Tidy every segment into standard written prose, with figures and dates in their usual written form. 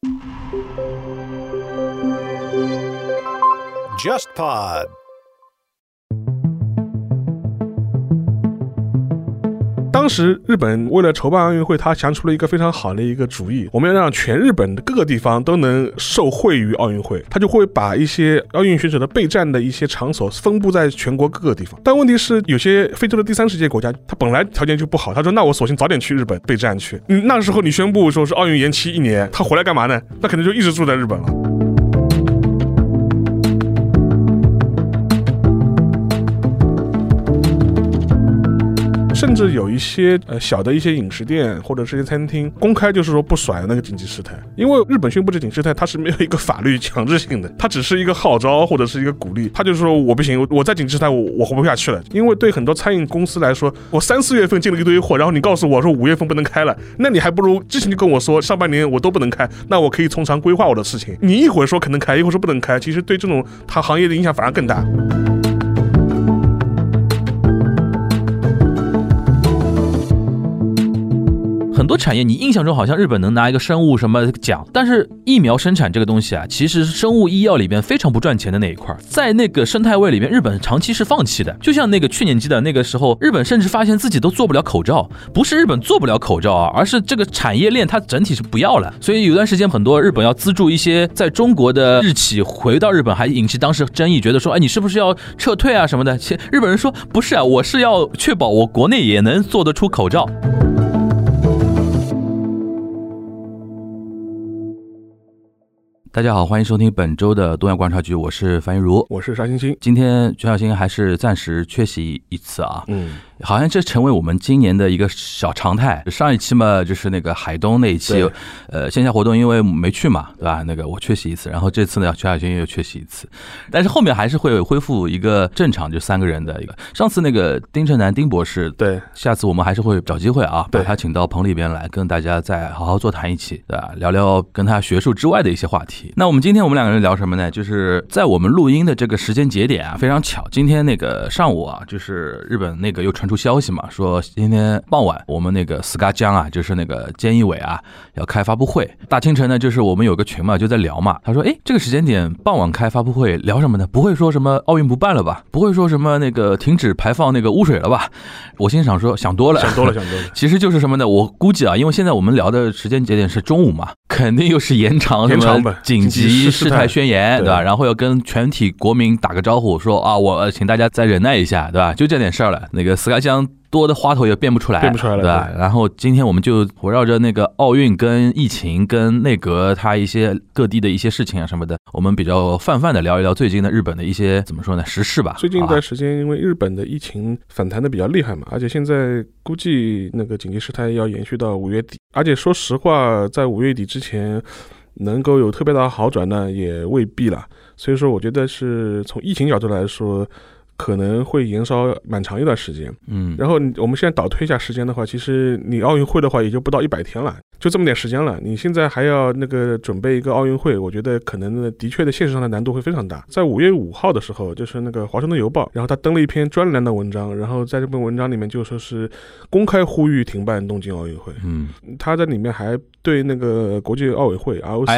JustPod。当时日本为了筹办奥运会，他想出了一个非常好的一个主意，我们要让全日本的各个地方都能受惠于奥运会，他就会把一些奥运选手的备战的一些场所分布在全国各个地方。但问题是，有些非洲的第三世界国家，他本来条件就不好，他说那我索性早点去日本备战去。那时候你宣布说是奥运延期1年，他回来干嘛呢？那肯定就一直住在日本了。甚至有一些小的一些饮食店或者是一些餐厅公开就是说不甩那个紧急事态，因为日本宣布这紧急事态它是没有一个法律强制性的，它只是一个号召或者是一个鼓励，他就说我不行，我在紧急事态我活不下去了。因为对很多餐饮公司来说，我3、4月份进了一堆货，然后你告诉我说5月份不能开了，那你还不如之前就跟我说上半年我都不能开，那我可以从长规划我的事情。你一会儿说可能开，一会儿说不能开，其实对这种它行业的影响反而更大。 很多产业你印象中好像日本能拿一个生物什么奖，但是疫苗生产这个东西啊，其实是生物医药里边非常不赚钱的那一块，在那个生态位里面日本长期是放弃的。就像那个去年记得那个时候，日本甚至发现自己都做不了口罩，不是日本做不了口罩啊，而是这个产业链它整体是不要了。所以有段时间很多日本要资助一些在中国的日企回到日本，还引起当时争议，觉得说你是不是要撤退啊什么的。日本人说不是啊，我是要确保我国内也能做得出口罩。大家好，欢迎收听本周的东亚观察局，我是樊玉茹， 我是沙欣欣。今天全小新还是暂时缺席一次啊，好像这成为我们今年的一个小常态。上一期嘛，就是那个海东那一期，线下活动因为没去嘛，对吧？那个我缺席一次，然后这次呢，全小新又缺席一次，但是后面还是会恢复一个正常，就3个人的一个。上次那个丁正南丁博士， 对， 下次我们还是会找机会啊，把他请到棚里边来，跟大家再好好座谈一起，对吧？聊聊跟他学术之外的一些话题。那我们今天我们2个人聊什么呢？就是在我们录音的这个时间节点啊，非常巧，今天那个上午啊，就是日本那个又传出消息嘛，说今天傍晚我们那个斯嘎江啊，就是那个菅义伟啊，要开发布会。大清晨呢，就是我们有个群嘛，就在聊嘛，他说，这个时间点傍晚开发布会，聊什么呢？不会说什么奥运不办了吧？不会说什么那个停止排放那个污水了吧？我心想说，想多了。其实就是什么呢？我估计啊，因为现在我们聊的时间节点是中午嘛，肯定又是延长什么紧急事态宣言，对吧？然后要跟全体国民打个招呼，说啊，我请大家再忍耐一下，对吧？就这点事儿了。那个斯嘎江多的花头也变不出来了，对吧？然后今天我们就围绕着那个奥运跟疫情跟内阁它一些各地的一些事情啊什么的，我们比较泛的聊一聊最近的日本的一些怎么说呢时事吧。 最近一段时间因为日本的疫情反弹的比较厉害嘛，而且现在估计那个紧急事态要延续到5月底，而且说实话在5月底之前能够有特别大的好转呢也未必了。所以说我觉得是从疫情角度来说可能会延烧蛮长一段时间。然后我们现在倒推一下时间的话，其实你奥运会的话也就不到100天了，就这么点时间了，你现在还要那个准备一个奥运会，我觉得可能的确的现实上的难度会非常大。在5月5号的时候，就是那个华盛顿邮报，然后他登了一篇专栏的文章，然后在这篇文章里面就说是公开呼吁停办东京奥运会。他在里面还对那个国际奥委会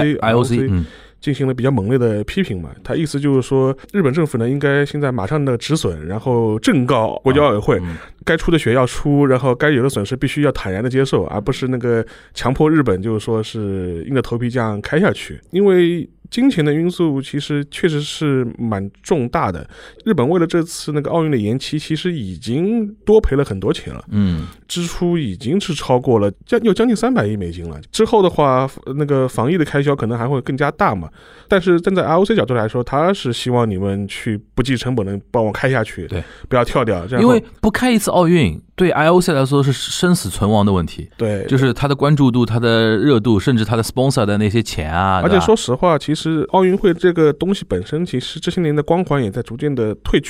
IOC进行了比较猛烈的批评嘛，他意思就是说，日本政府呢应该现在马上的止损，然后正告国际奥委会，该出的血要出，然后该有的损失必须要坦然的接受，而不是那个强迫日本就是说是硬着头皮这样开下去。因为金钱的因素其实确实是蛮重大的，日本为了这次那个奥运的延期，其实已经多赔了很多钱了，支出已经是超过了将近300亿美金了。之后的话，那个防疫的开销可能还会更加大嘛。但是站在 IOC 角度来说，他是希望你们去不计成本的帮我开下去，对，不要跳掉。 因为不开一次奥运，对 IOC 来说是生死存亡的问题。 对， 就是它的关注度、它的热度，甚至它的 sponsor 的那些钱啊。 而且说实话，其实奥运会这个东西本身，其实这些年的光环也在逐渐的褪去嘛。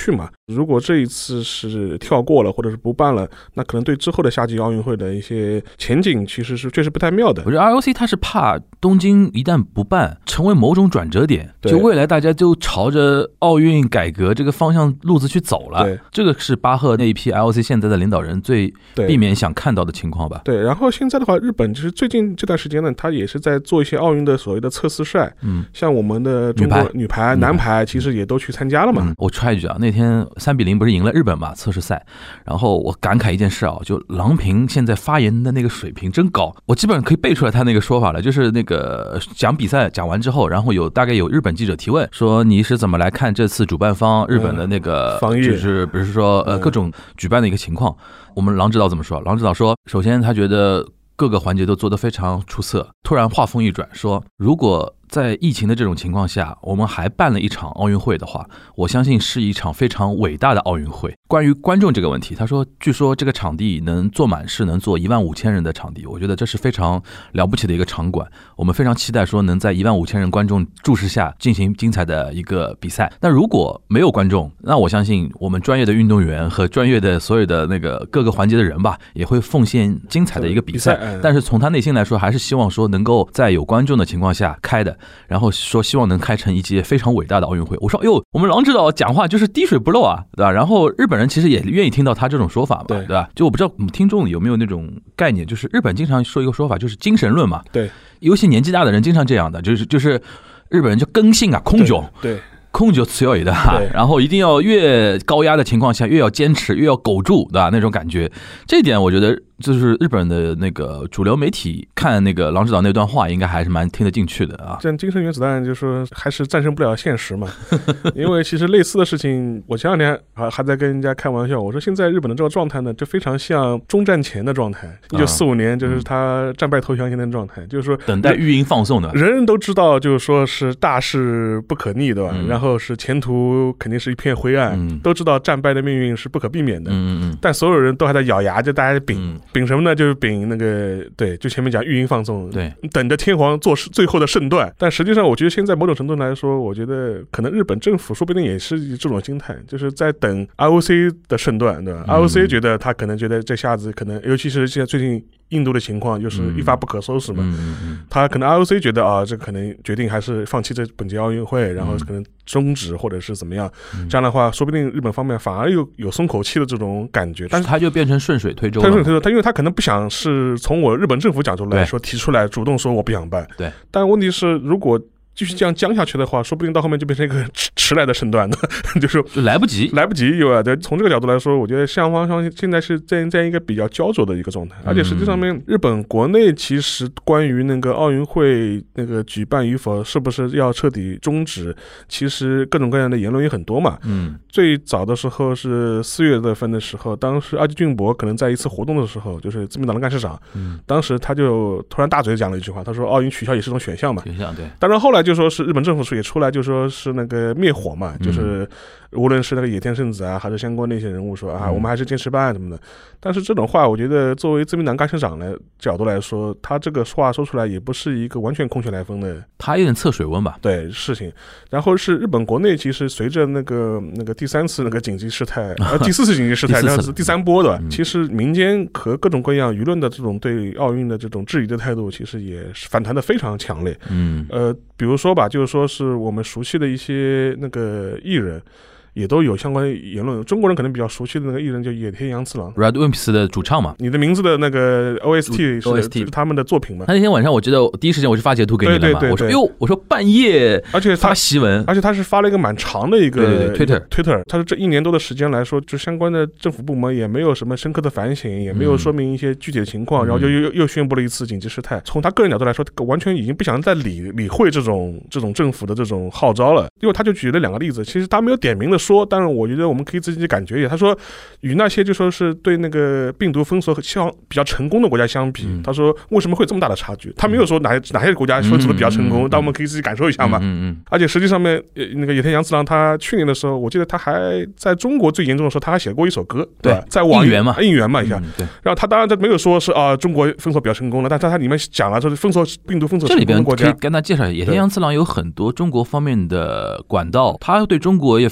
如果这一次是跳过了或者是不办了，那可能对之后的夏季奥运会的一些前景其实是确实不太妙的。 我觉得 ROC 它是怕东京一旦不办成为某种转折点，就未来大家就朝着奥运改革这个方向路子去走了。 对， 这个是巴赫那一批 ROC 现在的领导人最避免想看到的情况吧。 对，然后现在的话，日本其实最近这段时间呢，他也是在做一些奥运的所谓的测试赛，像我们的中国女排、男排其实也都去参加了嘛。 我插一句啊，那天3-0不是赢了日本嘛，测试赛，然后我感慨一件事啊，就郎平现在发言的那个水平真高，我基本上可以背出来他那个说法了，就是那个讲比赛讲完之后，然后大概有日本记者提问说你是怎么来看这次主办方日本的那个防疫， 就是比如说各种举办的一个情况，我们郎指导怎么说？郎指导说，首先他觉得各个环节都做得非常出色，突然话锋一转说，如果在疫情的这种情况下，我们还办了一场奥运会的话，我相信是一场非常伟大的奥运会。关于观众这个问题，他说，据说这个场地能坐满是能坐15000人的场地，我觉得这是非常了不起的一个场馆。我们非常期待说能在15000人观众注视下进行精彩的一个比赛。那如果没有观众，那我相信我们专业的运动员和专业的所有的那个各个环节的人吧，也会奉献精彩的一个比赛。但是从他内心来说，还是希望说能够在有观众的情况下开的，然后说希望能开成一届非常伟大的奥运会。我说，哎呦，我们郎指导讲话就是滴水不漏啊，对吧？然后日本人其实也愿意听到他这种说法嘛，对吧？就我不知道我们听众有没有那种概念，就是日本经常说一个说法，就是精神论嘛。 对， 尤其年纪大的人经常这样的，就是日本人就根性啊，空炯。 对。 空就強い的，然后一定要越高压的情况下越要坚持，越要苟住，对吧？那种感觉，这一点我觉得就是日本的那个主流媒体看那个郎指导那段话，应该还是蛮听得进去的啊。 这精神原子弹就是说还是战胜不了现实嘛，因为其实类似的事情，我前两天还在跟人家开玩笑，我说现在日本的这个状态呢，就非常像中战前的状态，1945年就是他战败投降前的状态，就是说等待预音放送的， 人人都知道，就是说是大势不可逆，对吧？然后是前途肯定是一片灰暗，都知道战败的命运是不可避免的，但所有人都还在咬牙，就大家秉什么呢？就是秉那个对，就前面讲预音放送， 对， 等着天皇做最后的圣断。但实际上，我觉得现在某种程度来说，我觉得可能日本政府说不定也是这种心态，就是在等 ROC 的圣断，对吧？ROC 觉得他可能觉得这下子可能，尤其是现在最近印度的情况就是一发不可收拾嘛，他可能 ROC 觉得啊，这可能决定还是放弃这本届奥运会，然后可能终止或者是怎么样，这样的话，说不定日本方面反而有松口气的这种感觉。但是他就变成顺水推舟了。 他因为他可能不想是从我日本政府角度来说提出来，主动说我不想办。 对， 但问题是如果继续这样僵下去的话，说不定到后面就变成一个迟来的圣断的，就来不及，有啊。对，从这个角度来说，我觉得双方现在是在一个比较焦灼的一个状态，而且实际上面，日本国内其实关于那个奥运会那个举办与否，是不是要彻底终止，其实各种各样的言论也很多嘛。最早的时候是4月份的时候，当时阿基俊博可能在一次活动的时候，就是自民党的干事长，当时他就突然大嘴讲了一句话，他说奥运取消也是种选项嘛。选项对。当然后来就说是日本政府也出来就说是那个灭火嘛，就是无论是那个野田圣子啊，还是相关的一些人物说啊，我们还是坚持办什么的。但是这种话，我觉得作为自民党干事长的角度来说，他这个话说出来也不是一个完全空穴来风的， 他有点测水温吧。 对事情。然后是日本国内其实随着那个第3次那个紧急事态，第4次紧急事态，那是第3波的。其实民间和各种各样舆论的这种对奥运的这种质疑的态度，其实也反弹的非常强烈。比如说吧，就是说是我们熟悉的一些那个艺人，也都有相关言论。中国人可能比较熟悉的那个艺人叫野田洋次郎 ，Red Wimps 的主唱嘛。 你的名字的那个 OST 是他们的作品嘛？ 他那天晚上我记得第一时间我就发截图给你了嘛。我说哟，我说半夜， 而且发檄文， 而且他是发了一个蛮长的一个 Twitter。 他说这1年多的时间来说，就相关的政府部门也没有什么深刻的反省，也没有说明一些具体的情况，然后又宣布了一次紧急事态。从他个人角度来说，完全已经不想再理会这种政府的这种号召了。因为他就举了2个例子，其实他没有点名的说，但是我觉得我们可以自己感觉一下。他说与那些就说是对那个病毒封锁比较成功的国家相比，他说为什么会有这么大的差距？他没有说哪些国家封锁的比较成功，但我们可以自己感受一下嘛。而且实际上面那个野田洋次郎他去年的时候，我记得他还在中国最严重的时候，他还写过一首歌，对，在网应援嘛一下。然后他当然他没有说是中国封锁比较成功了，但他里面讲了说是病毒封锁成功的国家。 这里边可以跟他介绍一下，野田洋次郎有很多中国方面的管道，他对中国也非常关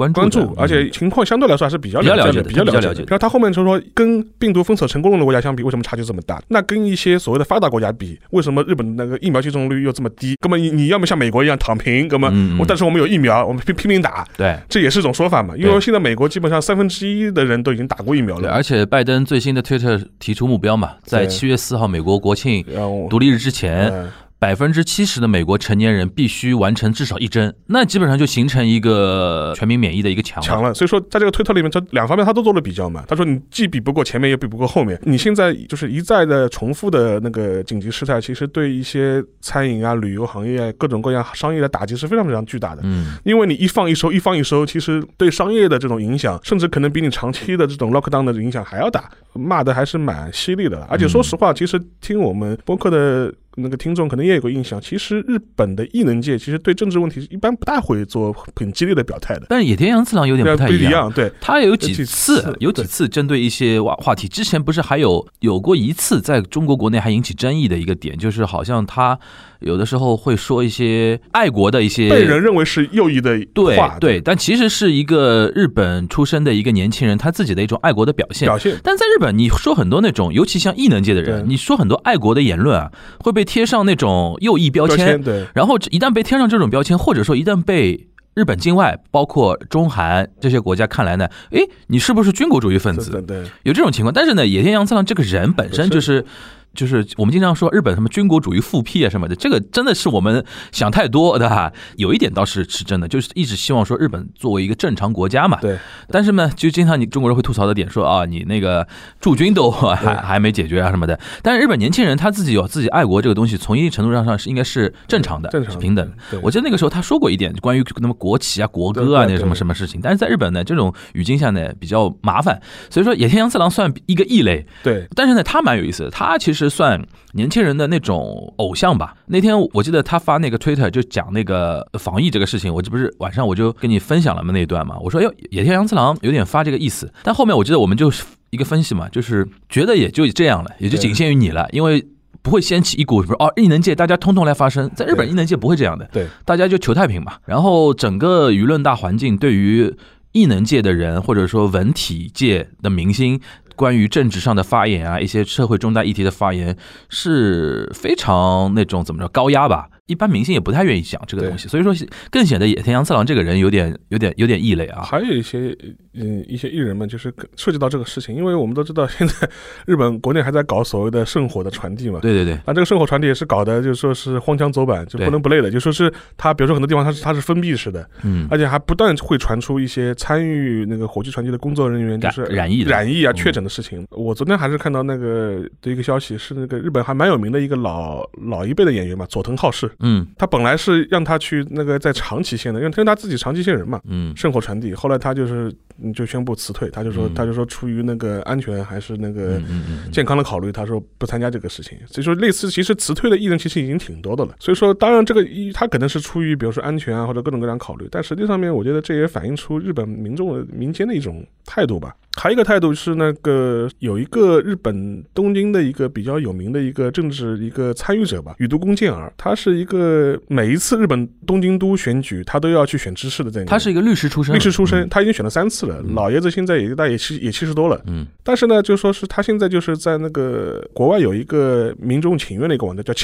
关注，而且情况相对来说还是比较了解的。然后他后面就说，跟病毒封锁成功的国家相比，为什么差距这么大？那跟一些所谓的发达国家比，为什么日本那个疫苗接种率又这么低？根本你要么像美国一样躺平，根本但是我们有疫苗，我们拼命打， 对， 这也是一种说法嘛。因为现在美国基本上1/3的人都已经打过疫苗了， 而且拜登最新的推特提出目标嘛，在7月4号美国国庆独立日之前。70%的美国成年人必须完成至少1针，那基本上就形成一个全民免疫的一个墙了。 所以说，在这个推特里面，这两方面他都做了比较嘛。他说你既比不过前面，也比不过后面。你现在就是一再的重复的那个紧急事态，其实对一些餐饮啊、旅游行业啊、各种各样商业的打击是非常非常巨大的。因为你一放一收，其实对商业的这种影响，甚至可能比你长期的这种 lockdown 的影响还要大。骂的还是蛮犀利的，而且说实话，其实听我们播客的那个听众可能也有个印象，其实日本的艺能界其实对政治问题一般不大会做很激烈的表态的。 但是野田洋次郎有点不太一样， 对， 他有几次针对一些话题，之前不是还有过一次在中国国内还引起争议的一个点，就是好像他有的时候会说一些爱国的一些被人认为是右翼的话， 对，但其实是一个日本出身的一个年轻人他自己的一种爱国的表现。但在日本，你说很多那种，尤其像艺能界的人，你说很多爱国的言论啊，会被贴上那种右翼标签，然后一旦被贴上这种标签，或者说一旦被日本境外包括中韩这些国家看来呢，你是不是军国主义分子？ 对， 有这种情况。但是呢，野田洋次郎这个人本身就是我们经常说日本什么军国主义复辟啊什么的，这个真的是我们想太多的哈。有一点倒是真的，就是一直希望说日本作为一个正常国家嘛。 对。 但是呢，就经常你中国人会吐槽的点说啊，你那个驻军都还没解决啊什么的。但是日本年轻人他自己有自己爱国这个东西，从一定程度上是应该是正常的，是平等的。我记得那个时候他说过一点关于那么国旗啊、国歌啊那什么事情，但是在日本呢，这种语境下呢比较麻烦，所以说野田洋次郎算一个异类。 对。 但是呢，他蛮有意思的，他其实算年轻人的那种偶像吧。那天我记得他发那个 Twitter 就讲那个防疫这个事情，我这不是晚上我就跟你分享了嘛那一段嘛，我说野田洋次郎有点发这个意思，但后面我记得我们就一个分析嘛，就是觉得也就这样了，也就仅限于你了，因为不会掀起一股艺能界大家通通来发声，在日本艺能界不会这样的， 对， 大家就求太平嘛。然后整个舆论大环境对于艺能界的人或者说文体界的明星关于政治上的发言啊，一些社会重大议题的发言是非常那种怎么着高压吧，一般明星也不太愿意讲这个东西，所以说更显得野田洋次郎这个人有点异类啊。 还有一些艺人们就是涉及到这个事情，因为我们都知道现在日本国内还在搞所谓的圣火的传递嘛， 对， 这个圣火传递也是搞的就是说是荒腔走板，就不伦不类的，就说是他比如说很多地方它是封闭式的，而且还不断会传出一些参与那个火炬传递的工作人员就是染疫啊确诊的事情。我昨天还是看到那个的一个消息，是那个日本还蛮有名的一个老一辈的演员嘛，佐藤浩市，他本来是让他去那个在长崎县的，因为他自己长崎县人嘛，圣火传递，后来他就宣布辞退，他就说出于那个安全还是那个健康的考虑，他说不参加这个事情。所以说类似其实辞退的艺人其实已经挺多的了，所以说当然这个他可能是出于比如说安全啊或者各种各样考虑，但实际上面我觉得这也反映出日本民间的一种态度吧。还有一个态度是那个有一个日本东京的一个比较有名的一个政治一个参与者吧，宇都宫健儿，他是一个每一次日本东京都选举他都要去选知事的这样， 他是一个律师出身， 他已经选了3次了，老爷子现在也70多了，但是呢就说是他现在就是在那个国外有一个民众请愿的一个网站叫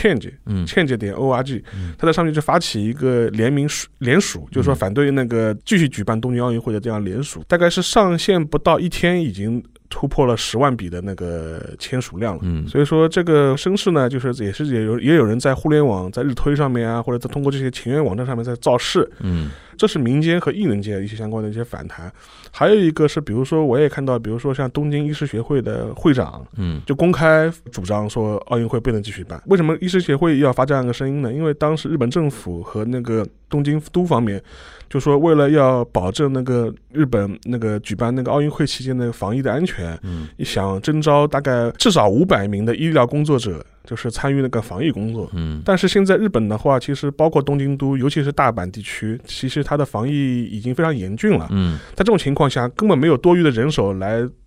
change.org， 他在上面就发起一个联署，就是说反对那个继续举办东京奥运会的这样联署，大概是上线不到1天已经突破了10万笔的那个签署量了，所以说这个声势呢，就是也有人在互联网在日推上面啊，或者在通过这些请愿网站上面在造势，这是民间和艺能界一些相关的一些反弹。还有一个是比如说我也看到，比如说像东京医师协会的会长就公开主张说奥运会不能继续办。为什么医师协会要发这样一个声音呢？因为当时日本政府和那个东京都方面就说为了要保证那个日本那个举办那个奥运会期间的防疫的安全，想征召大概至少500名的医疗工作者，就是参与那个防疫工作。但是现在日本的话，其实包括东京都，尤其是大阪地区，其实它的防疫已经非常严峻了。在这种情况下，根本没有多余的人手来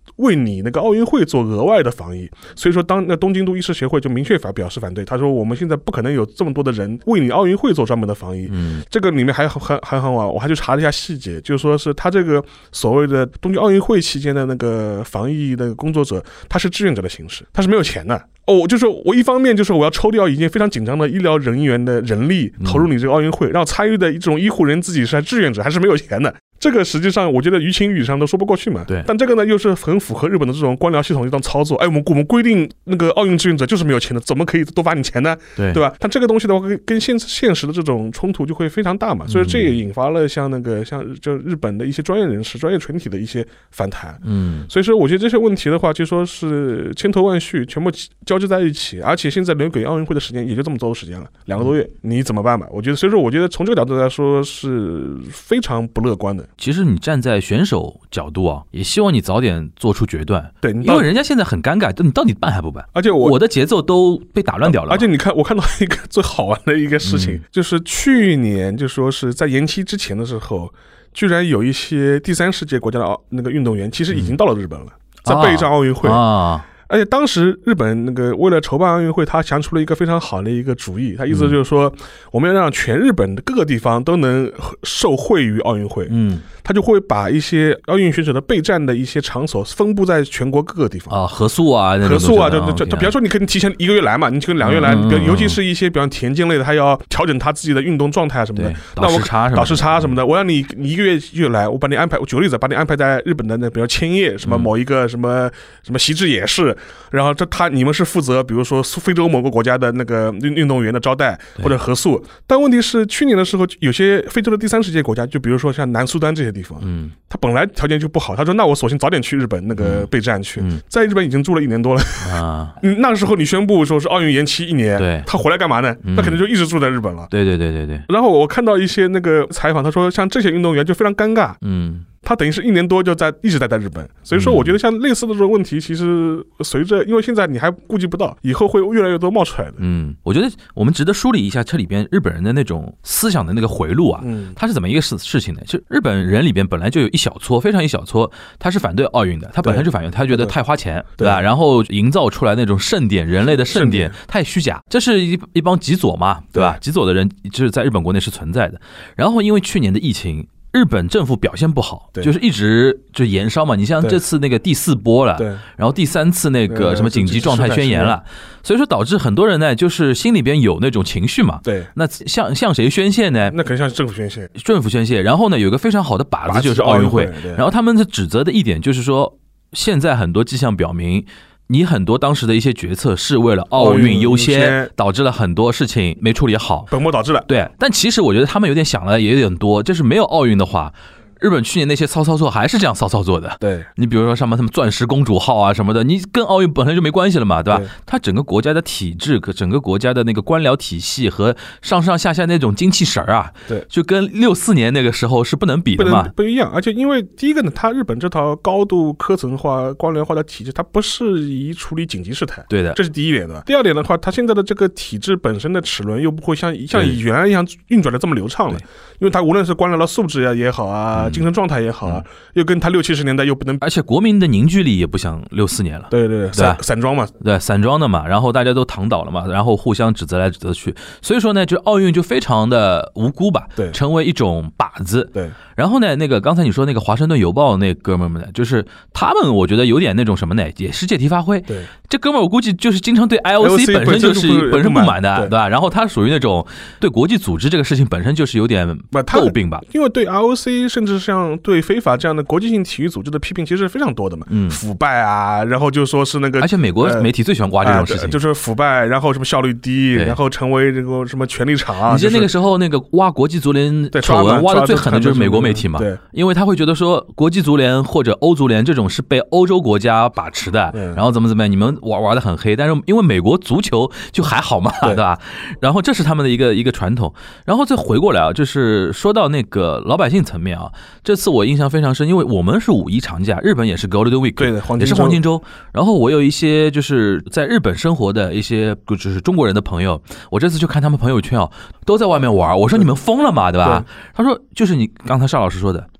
为你那个奥运会做额外的防疫，所以说当那东京都医师协会就明确表示反对，他说我们现在不可能有这么多的人为你奥运会做专门的防疫。这个里面还很好玩，我还去查了一下细节，就是说是他这个所谓的东京奥运会期间的那个防疫的工作者，他是志愿者的形式，他是没有钱的。就是我一方面就是我要抽调已经非常紧张的医疗人员的人力投入你这个奥运会，让参与的一种医护人自己是志愿者，还是没有钱的。这个实际上我觉得于情于理上都说不过去嘛。 对。 但这个呢又是很符合日本的这种官僚系统一种操作。我们规定那个奥运志愿者就是没有钱的，怎么可以多发你钱呢？对吧？但这个东西的话跟现实的这种冲突就会非常大嘛。所以这也引发了像就日本的一些专业人士、专业群体的一些反弹。所以说我觉得这些问题的话，就说是千头万绪，全部交织在一起，而且现在留给奥运会的时间也就这么多的时间了，2个多月，你怎么办吧？所以说我觉得从这个角度来说是非常不乐观的。 其实你站在选手角度啊，也希望你早点做出决断， 对， 因为人家现在很尴尬，你到底办还不办？ 而且我的节奏都被打乱掉了。 而且我看到一个最好玩的一个事情，就是去年就说是在延期之前的时候，居然有一些第三世界国家的那个运动员，其实已经到了日本了，在备战奥运会而且当时日本那个为了筹办奥运会，他想出了一个非常好的一个主意，他意思就是说，我们要让全日本的各个地方都能受惠于奥运会。他就会把一些奥运选手的备战的一些场所分布在全国各个地方合宿啊， 就比方说你可以提前1个月来嘛，你可以2个月来，尤其是一些比方田径类的，他要调整他自己的运动状态啊什么的， 倒时差什么的， 我让你1个月来，我把你安排，我举个例子，把你安排在日本的那比如千叶什么某一个什么习志野市，然后你们是负责比如说非洲某个国家的那个运动员的招待或者合宿，但问题是去年的时候，有些非洲的第三世界国家，就比如说像南苏丹这些地方，他本来条件就不好，他说那我索性早点去日本那个备战去，在日本已经住了1年多了那个时候你宣布说是奥运延期1年， 对， 他回来干嘛呢？那可能就一直住在日本了。 对。 然后我看到一些那个采访，他说像这些运动员就非常尴尬，他等于是1年多就一直待在日本，所以说我觉得像类似的这种问题，其实随着因为现在你还顾及不到，以后会越来越多冒出来的。 我觉得我们值得梳理一下这里边日本人的那种思想的那个回路啊，它是怎么一个事情呢？就日本人里边本来就有非常一小撮，他是反对奥运的，他本身就反对，他觉得太花钱，对吧？然后营造出来那种盛典，人类的盛典太虚假，这是一帮极左嘛，对吧？极左的人就是在日本国内是存在的。然后因为去年的疫情，日本政府表现不好，就是一直就延烧嘛。你像这次那个第4波了，然后第3次那个什么紧急状态宣言了，所以说导致很多人呢，就是心里边有那种情绪嘛。 对， 那向谁宣泄呢？ 那可能向政府宣泄。 然后呢，有一个非常好的靶子就是奥运会。然后他们指责的一点就是说，现在很多迹象表明，你很多当时的一些决策是为了奥运优先，导致了很多事情没处理好， 本末倒置了。 对，但其实我觉得他们有点想了也有点多，就是没有奥运的话，日本去年那些操作还是这样操作的。 对， 你比如说什么钻石公主号啊什么的，你跟奥运本来就没关系了嘛，对吧？它整个国家的体制，整个国家的那个官僚体系和上下那种精气神啊， 对， 就跟64年那个时候是不能比的嘛， 不一样。而且因为第一个呢，它日本这套高度科层化、官僚化的体制，它不适宜处理紧急事态。 对的， 这是第一点的。第二点的话，它现在的这个体制本身的齿轮又不会像原来一样运转的这么流畅了，因为它无论是官僚的素质也好啊，精神状态也好啊，又跟他60、70年代又不能， 而且国民的凝聚力也不像64年了。 对，散装嘛， 对，散装的嘛，然后大家都躺倒了嘛，然后互相指责来指责去，所以说呢，就奥运就非常的无辜吧， 对， 成为一种靶子。 对， 然后呢，那个刚才你说那个华盛顿邮报那哥们儿们呢，就是他们，我觉得有点那种什么呢，也是借题发挥。 对， 这哥们儿我估计就是经常对 IOC 本身不满的，对吧？然后他属于那种对国际组织这个事情本身就是有点诟病吧， 因为对 IOC 甚至像对非法这样的国际性体育组织的批评其实是非常多的嘛，腐败啊，然后就说是那个， 而且美国媒体最喜欢刮这种事情， 就是腐败，然后什么效率低，然后成为这个什么权力场啊。 你记得那个时候那个挖国际足联丑闻挖的最狠的就是美国媒体嘛， 对， 因为他会觉得说国际足联或者欧足联这种是被欧洲国家把持的，然后怎么样，你们玩的很黑，但是因为美国足球就还好嘛，对吧？然后这是他们的一个传统。然后再回过来啊，就是说到那个老百姓层面啊，这次我印象非常深，因为我们是5一长假，日本也是 Golden Week， 对的， 也是黄金周。然后我有一些就是在日本生活的一些就是中国人的朋友，我这次就看他们朋友圈啊，都在外面玩。我说你们疯了嘛，对吧？他说就是你刚才邵老师说的，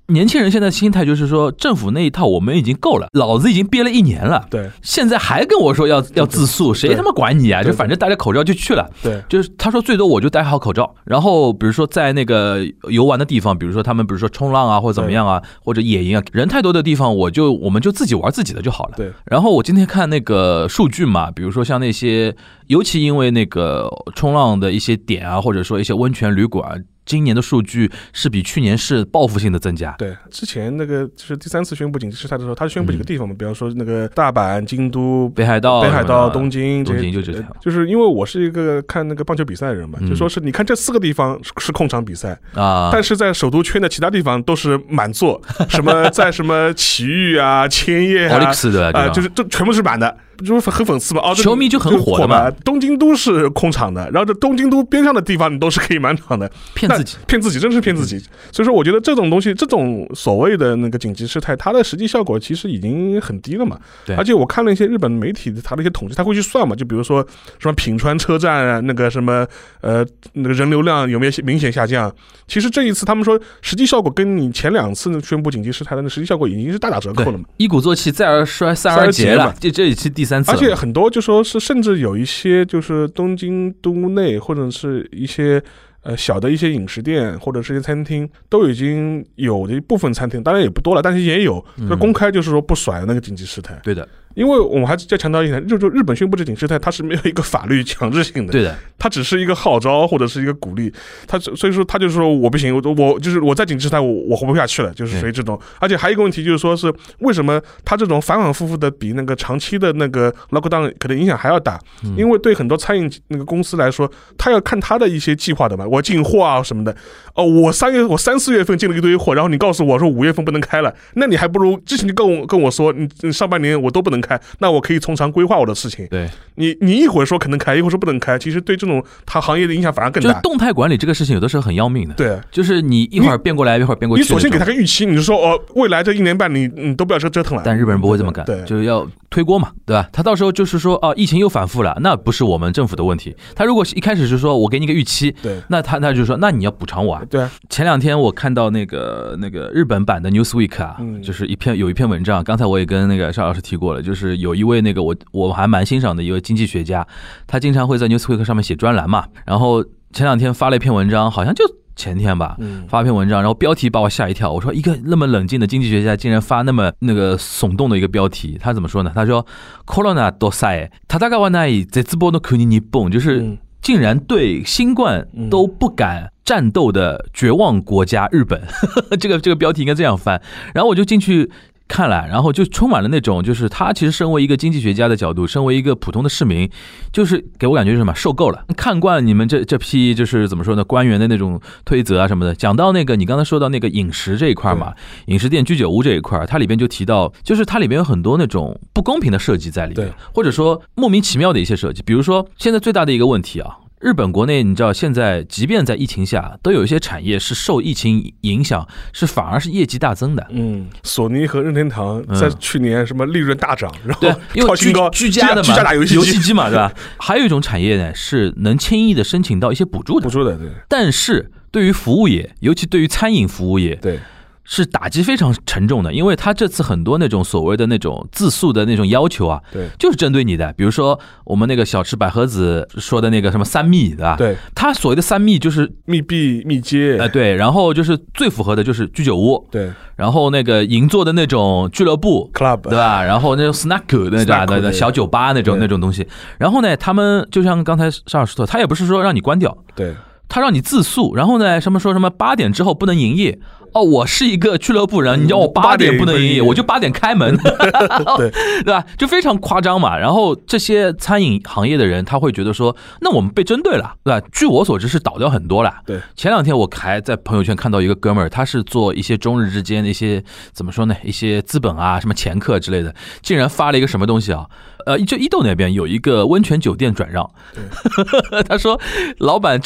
年轻人现在心态就是说，政府那一套我们已经够了，老子已经憋了1年了， 对， 现在还跟我说要自诉，谁他妈管你啊？就反正戴着口罩就去了， 对， 就是他说最多我就戴好口罩，然后比如说在那个游玩的地方，比如说他们比如说冲浪啊或者怎么样啊，或者野营啊，人太多的地方我们就自己玩自己的就好了。 对， 然后我今天看那个数据嘛，比如说像那些，尤其因为那个冲浪的一些点啊，或者说一些温泉旅馆。今年的数据是比去年是报复性的增加。 对，之前那个就是第3次宣布紧急事态的时候，他宣布几个地方嘛，比方说那个大阪、京都、 北海道、 东京就这条。就是因为我是一个看那个棒球比赛的人嘛，就说是你看这4个地方是控场比赛啊，但是在首都圈的其他地方都是满座，什么在什么埼玉啊、千叶啊，就是这全部是满的。就是很讽刺嘛， 球迷就很火的嘛。 东京都是空场的，然后这东京都边上的地方你都是可以满场的，骗自己，真是骗自己。所以说，我觉得这种东西，这种所谓的那个紧急事态，它的实际效果其实已经很低了嘛。 对。 而且我看了一些日本媒体它的一些统计，他会去算嘛，就比如说什么品川车站啊，那个什么那个人流量有没有明显下降？其实这一次他们说实际效果跟你前2次宣布紧急事态的那实际效果已经是大打折扣了嘛。 一鼓作气，再而衰，三而竭了。这一期第3次， 而且很多就说是，甚至有一些就是东京都内或者是一些小的一些饮食店或者是一些餐厅，都已经有的一部分餐厅，当然也不多了，但是也有公开就是说不甩那个紧急事态。 对的。 因为我们还是再强调一点，就日本宣布这紧急事态，它是没有一个法律强制性的， 对的， 它只是一个号召或者是一个鼓励，所以说他就是说我不行，我就是我在紧急事态我活不下去了，就是属于这种。而且还有一个问题就是说是为什么他这种反反复复的比那个长期的那个 lockdown 可能影响还要大？因为对很多餐饮那个公司来说，他要看他的一些计划的嘛，我进货啊什么的。我3、4月份进了一堆货，然后你告诉我说5月份不能开了，那你还不如之前就跟我说你上半年我都不能开，那我可以从长规划我的事情。 对， 你一会儿说可能开，一会儿说不能开，其实对这种它行业的影响反而更大。 就是动态管理这个事情有的时候很要命的。 对， 就是你一会儿变过来，一会儿变过去。 你索性给他个预期，你就说未来这1年半你都不要折腾了。 但日本人不会这么干， 对， 就是要推锅嘛，对吧？他到时候就是说疫情又反复了，那不是我们政府的问题。他如果一开始就说我给你个预期， 对， 那他就说那你要补偿我啊。 对啊。 前2天我看到那个日本版的 Newsweek 啊，就是有一篇文章，刚才我也跟那个邵老师提过了，就是有一位那个我还蛮欣赏的一位经济学家，他经常会在 Newsweek 上面写专栏嘛，然后前2天发了一篇文章，好像就前天吧，发一篇文章，然后标题把我吓一跳。我说一个那么冷静的经济学家竟然发那么那个耸动的一个标题，他怎么说呢？他说 Corona どさえ戦わない絶望の国日本，就是竟然对新冠都不敢战斗的绝望国家日本，这个标题应该这样翻。然后我就进去看了，然后就充满了那种，就是他其实身为一个经济学家的角度，身为一个普通的市民，就是给我感觉是什么，受够了，看惯你们这批就是怎么说呢，官员的那种推责啊什么的。讲到那个你刚才说到那个饮食这一块嘛，饮食店居酒屋这一块，它里边就提到，就是它里边有很多那种不公平的设计在里面，或者说莫名其妙的一些设计。比如说现在最大的一个问题啊，日本国内你知道现在即便在疫情下，都有一些产业是受疫情影响，是反而是业绩大增的。 索尼和任天堂在去年什么利润大涨，然后超新高， 居家的嘛， 居家打游戏机嘛，对吧？还有一种产业呢，是能轻易的申请到一些补助的， 对。 但是对于服务业，尤其对于餐饮服务业， 对。 是打击非常沉重的，因为他这次很多那种所谓的那种自诉的那种要求啊， 对， 就是针对你的。比如说我们那个小吃百合子说的那个什么3密，对吧？ 对， 他所谓的3密就是密闭、密接， 对，然后就是最符合的就是居酒屋， 对， 然后那个银座的那种俱乐部 club， 对吧？然后那种 snack 那小酒吧那种东西。然后呢，他们就像刚才邵老师说，他也不是说让你关掉， 对， 他让你自诉。然后呢，什么8点之后不能营业。我是一个俱乐部人，你叫我8点不能营业，我就8点开门，对吧？就非常夸张嘛。然后这些餐饮行业的人，他会觉得说，那我们被针对了，对吧？据我所知是倒掉很多了。 对， 前2天我还在朋友圈看到一个哥们儿，他是做一些中日之间的一些怎么说呢，一些资本啊，什么掮客之类的，竟然发了一个什么东西啊？就伊豆那边有一个温泉酒店转让，他说老板撑不下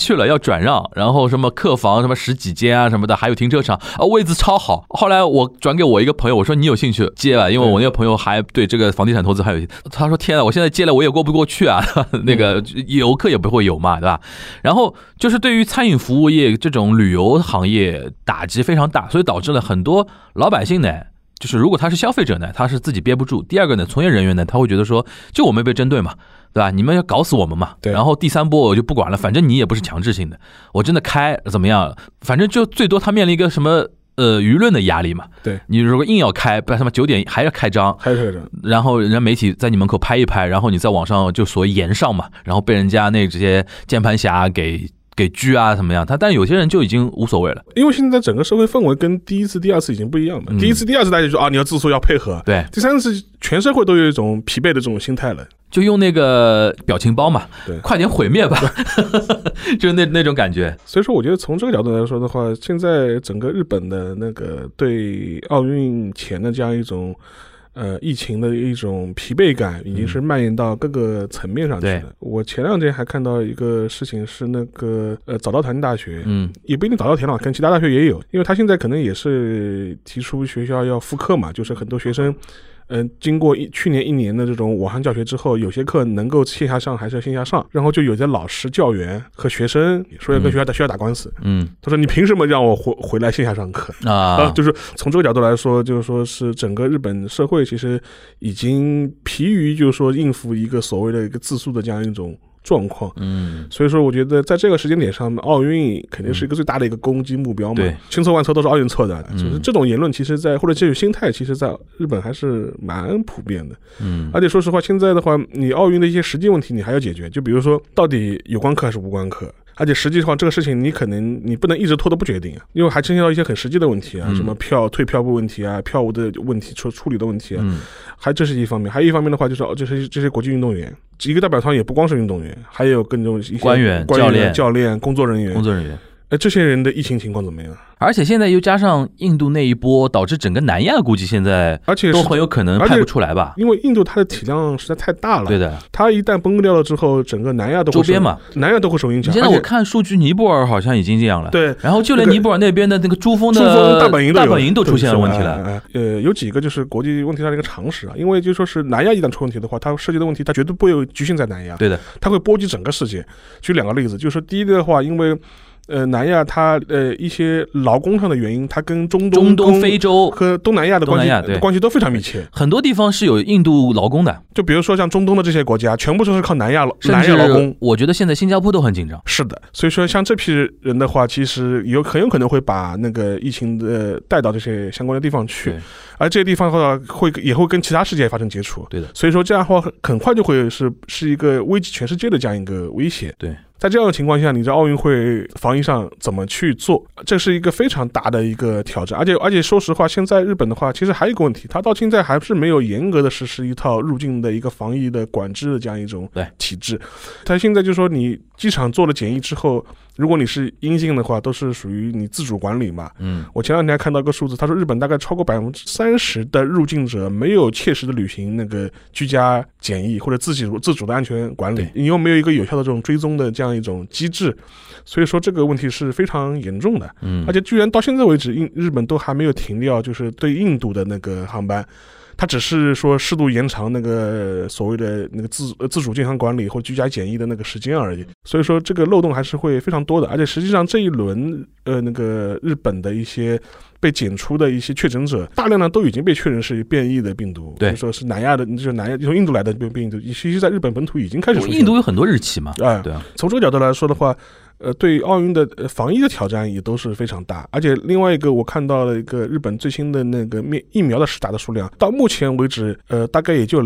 去了要转让，然后什么客房什么10几间啊什么的，还有停车场啊，位置超好。后来我转给我一个朋友，我说你有兴趣接吧，因为我那个朋友还对这个房地产投资还有，他说天啊，我现在接了我也过不过去啊，那个游客也不会有嘛，对吧？然后就是对于餐饮服务业这种旅游行业打击非常大，所以导致了很多老百姓呢，就是如果他是消费者呢，他是自己憋不住；第二个呢，从业人员呢，他会觉得说，就我们被针对嘛，对吧？你们要搞死我们嘛。然后第三波我就不管了，反正你也不是强制性的，我真的开怎么样？反正就最多他面临一个什么舆论的压力嘛。 对， 你如果硬要开，不然他妈9点还要开张，然后人家媒体在你门口拍一拍，然后你在网上就所谓言上嘛，然后被人家那这些键盘侠给拘啊怎么样？但有些人就已经无所谓了， 因为现在整个社会氛围跟第一次、第二次已经不一样了。第一次、第二次大家就说啊，你要自诉要配合， 对。 第三次全社会都有一种疲惫的这种心态了， 就用那个表情包嘛， 对， 快点毁灭吧，就是那种感觉。 所以说，我觉得从这个角度来说的话，现在整个日本的那个对奥运前的这样一种。疫情的一种疲惫感已经是蔓延到各个层面上去了。我前两天还看到一个事情是那个早稻田大学，也不一定早稻田了，跟其他大学也有，因为他现在可能也是提出学校要复课嘛，就是很多学生。经过去年1年的这种网上教学之后，有些课能够线下上还是要线下上，然后就有些老师、教员和学生说要跟学校打官司。他说你凭什么让我回来线下上课啊？就是从这个角度来说，就是说是整个日本社会其实已经疲于就是说应付一个所谓的一个自诉的这样一种状况。所以说我觉得在这个时间点上，奥运肯定是一个最大的一个攻击目标嘛。对，千错万错都是奥运错的。就是这种言论，其实或者这种心态，其实在日本还是蛮普遍的。而且说实话，现在的话，你奥运的一些实际问题，你还要解决。就比如说，到底有关课还是无关课？而且实际上这个事情你不能一直拖都不决定啊，因为还牵涉到一些很实际的问题啊，什么退票不问题啊，票务的问题处理的问题啊，还这是一方面，还有一方面的话就是这些国际运动员，一个代表团也不光是运动员，还有更多一些官员、 教练、工作人员。这些人的疫情情况怎么样？ 而且现在又加上印度那一波，导致整个南亚估计现在都很有可能派不出来吧？ 因为印度它的体量实在太大了， 对的， 它一旦崩掉了之后，整个南亚都会周边嘛， 南亚都会受影响。 现在我看数据，尼泊尔好像已经这样了， 对， 然后就连尼泊尔那边的那个珠峰大本营都出现了问题了。 有几个就是国际问题上的一个常识啊，因为就说是南亚一旦出问题的话，它涉及的问题它绝对不会局限在南亚， 对的， 它会波及整个世界。举2个例子，就是第一个的话，因为南亚它一些劳工上的原因，它跟中东、非洲和东南亚的关系都非常密切， 很多地方是有印度劳工的。 就比如说像中东的这些国家，全部都是靠南亚劳工。 我觉得现在新加坡都很紧张。 是的，所以说像这批人的话，其实很有可能会把那个疫情的带到这些相关的地方去，而这些地方的话也会跟其他世界发生接触。 对的， 所以说这样的话很快就会是一个危及全世界的这样一个威胁。 对。 在这样的情况下，你在奥运会防疫上怎么去做？这是一个非常大的一个挑战。而且说实话，现在日本的话，其实还有一个问题，它到现在还是没有严格的实施一套入境的一个防疫的管制的这样一种体制。它现在就说你机场做了检疫之后，如果你是阴性的话，都是属于你自主管理嘛。我前两天还看到个数字，他说日本大概超过30%的入境者没有切实的履行那个居家检疫或者自主的安全管理，你又没有一个有效的这种追踪的这样一种机制，所以说这个问题是非常严重的。而且居然到现在为止，日本都还没有停掉就是对印度的那个航班。它只是说适度延长那个所谓的那个自主健康管理或居家检疫的那个时间而已，所以说这个漏洞还是会非常多的。而且实际上这一轮那个日本的一些被检出的一些确诊者，大量的都已经被确认是变异的病毒，对，就说是南亚从印度来的病毒，其实在日本本土已经开始出现。 印度有很多日期嘛，对啊。 从这个角度来说的话，对奥运的防疫的挑战也都是非常大。而且另外一个我看到了一个日本最新的那个疫苗的施打的数量，到目前为止大概也就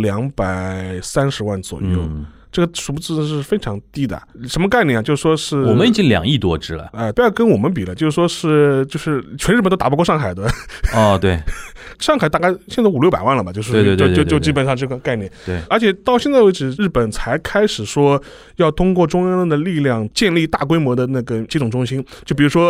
230万左右。这个数字是非常低的，什么概念啊？就是说是我们已经2亿多只了， 不要跟我们比了，就是说就是全日本都打不过上海的。 对， 上海大概现在500-600万了吧，就是就基本上这个概念。 对， 而且到现在为止，日本才开始说要通过中央的力量建立大规模的那个接种中心，就比如说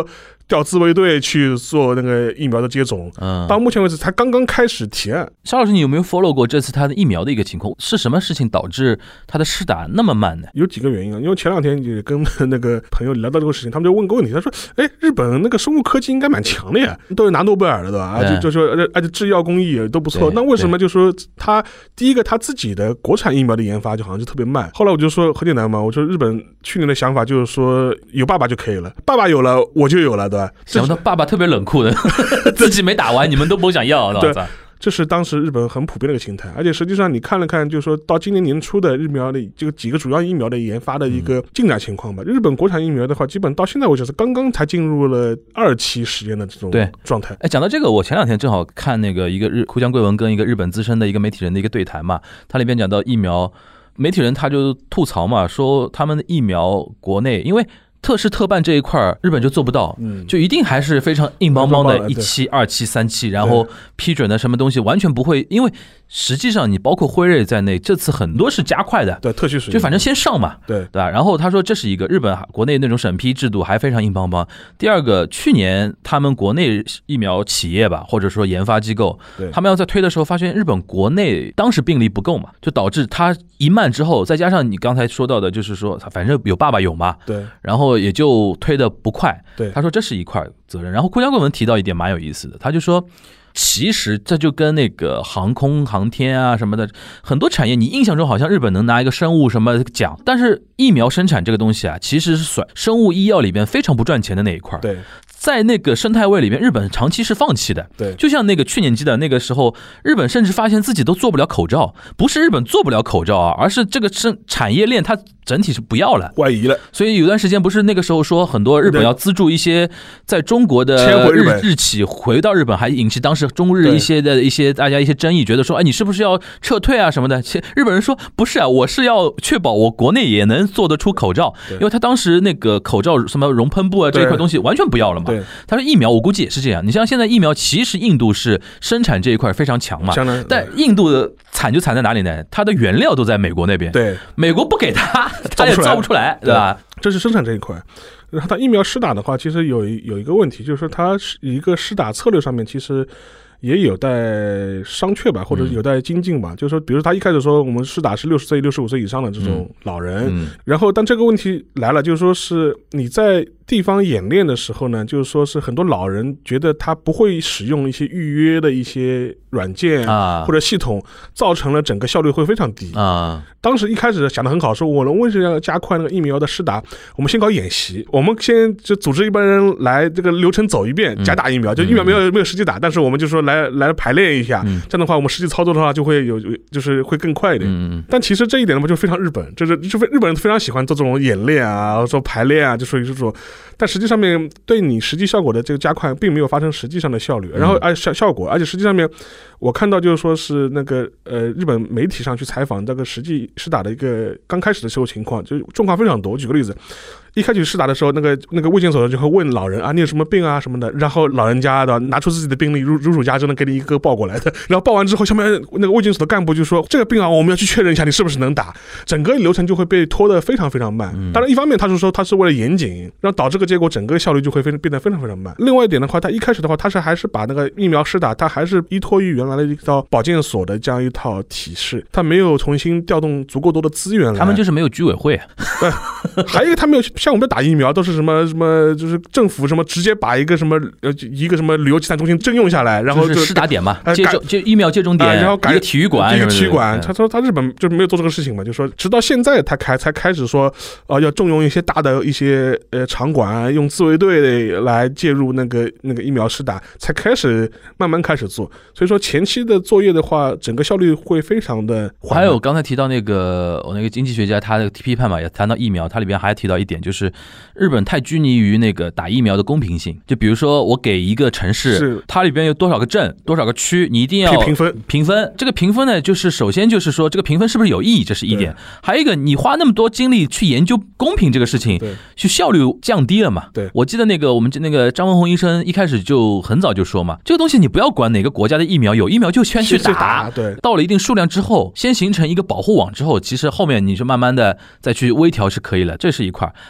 调自卫队去做那个疫苗的接种，到目前为止才刚刚开始提案。 邵老师，你有没有 follow 过这次他的疫苗的一个情况？是什么事情导致他的施打那么慢呢？ 有几个原因啊，因为前2天也跟那个朋友聊到这个事情，他们就问个问题，他说：“哎，日本那个生物科技应该蛮强的呀，都是拿诺贝尔的，对吧？就说而且制药工艺也都不错，那为什么就说他第一个他自己的国产疫苗的研发就好像就特别慢？后来我就说很简单嘛，我说日本去年的想法就是说有爸爸就可以了，爸爸有了我就有了，对吧？ 想不到爸爸特别冷酷的，自己没打完，你们都不想要，对吧？” 这是当时日本很普遍的一个心态，而且实际上你看了看，就是说到今年年初的疫苗的这个几个主要疫苗的研发的一个进展情况吧。日本国产疫苗的话，基本到现在为止是刚刚才进入了2期实验的这种状态。 讲到这个，我前2天正好看那个一个户江贵文跟一个日本资深的一个媒体人的一个对谈嘛，他里边讲到疫苗，媒体人他就吐槽嘛，说他们的疫苗国内因为特事特办这一块日本就做不到，就一定还是非常硬邦邦的1期、2期、3期，然后批准的什么东西完全不会，因为实际上你包括辉瑞在内，这次很多是加快的， 对特许使用， 就反正先上嘛， 对吧？然后他说这是一个日本国内那种审批制度还非常硬邦邦。第二个，去年他们国内疫苗企业吧，或者说研发机构，他们要在推的时候发现日本国内当时病例不够嘛，就导致它一慢之后，再加上你刚才说到的，就是说反正有爸爸有嘛， 对， 然后也就推得不快， 对， 他说这是一块责任。然后顾江贵文提到一点蛮有意思的，他就说其实这就跟那个航空航天啊什么的很多产业，你印象中好像日本能拿一个生物什么奖，但是疫苗生产这个东西啊，其实是算生物医药里边非常不赚钱的那一块。 对， 在那个生态位里面，日本长期是放弃的。 对， 就像那个去年记得那个时候，日本甚至发现自己都做不了口罩，不是日本做不了口罩啊，而是这个产业链它整体是不要了， 外移了。 所以有段时间不是那个时候说很多日本要资助一些在中国的日企回到日本，还引起当时中日一些大家一些争议，觉得说哎你是不是要撤退啊什么的？日本人说不是啊，我是要确保我国内也能做得出口罩，因为他当时那个口罩什么熔喷布啊这一块东西完全不要了嘛。他说疫苗我估计也是这样，你像现在疫苗其实印度是生产这一块非常强嘛，但印度的惨就惨在哪里呢？它的原料都在美国那边， 对， 美国不给他也造不出来，对吧？ 这是生产这一块。然后它疫苗施打的话，其实有一个问题，就是说它一个施打策略上面其实也有待商榷吧，或者有待精进吧。就是说，比如他一开始说我们施打是60岁、65岁以上的这种老人，然后但这个问题来了，就是说是你在地方演练的时候呢，就是说是很多老人觉得他不会使用一些预约的一些软件或者系统，造成了整个效率会非常低啊。当时一开始想得很好，说我们为什么要加快那个疫苗的施打？我们先搞演习，我们先就组织一帮人来这个流程走一遍，假打疫苗，就疫苗没有实际打，但是我们就说来排练一下，这样的话我们实际操作的话就会就是会更快一点。但其实这一点的话就非常日本，就是日本人非常喜欢做这种演练啊，做排练啊，就属于这种。但实际上面对你实际效果的这个加快并没有发生实际上的效率，然后效果，而且实际上面我看到就是说是那个日本媒体上去采访这个实际施打的一个刚开始的时候情况，就状况非常多。我举个例子，一开始施打的时候，那个卫健所就会问老人啊，你有什么病啊什么的，然后老人家的拿出自己的病历，如数家珍的给你一个报过来的，然后报完之后，下面那个卫健所的干部就说这个病啊，我们要去确认一下你是不是能打，整个流程就会被拖得非常非常慢。当然，一方面他是说他是为了严谨，然后导致个结果整个效率就会变得非常非常慢。另外一点的话，他一开始的话，他还是把那个疫苗施打，他还是依托于原来的一套保健所的这样一套体系，他没有重新调动足够多的资源来。 他们就是没有居委会。 还有一个，他没有像我们打疫苗都是什么，就是政府什么直接把一个什么旅游集散中心征用下来，然后就施打点嘛，就疫苗接种点， 然后改一个体育馆， 他说他日本就没有做这个事情嘛，就说直到现在他才开始说要重用一些大的一些场馆，用自卫队来介入那个疫苗施打，才慢慢开始做。所以说前期的作业的话，整个效率会非常的缓慢。 还有刚才提到那个我那个经济学家他的批判嘛，也谈到疫苗，他里边还提到一点，就是日本太拘泥于那个打疫苗的公平性。就比如说我给一个城市，它里边有多少个镇、多少个区，你一定要评分。这个评分呢，就是首先就是说这个评分是不是有意义，这是一点。还有一个，你花那么多精力去研究公平这个事情，就效率降低了嘛。 对， 我记得我们那个张文宏医生一开始就很早就说嘛，这个东西你不要管哪个国家的疫苗，有疫苗就先去打。 对， 到了一定数量之后，先形成一个保护网之后，其实后面你就慢慢的再去微调是可以了，这是一块。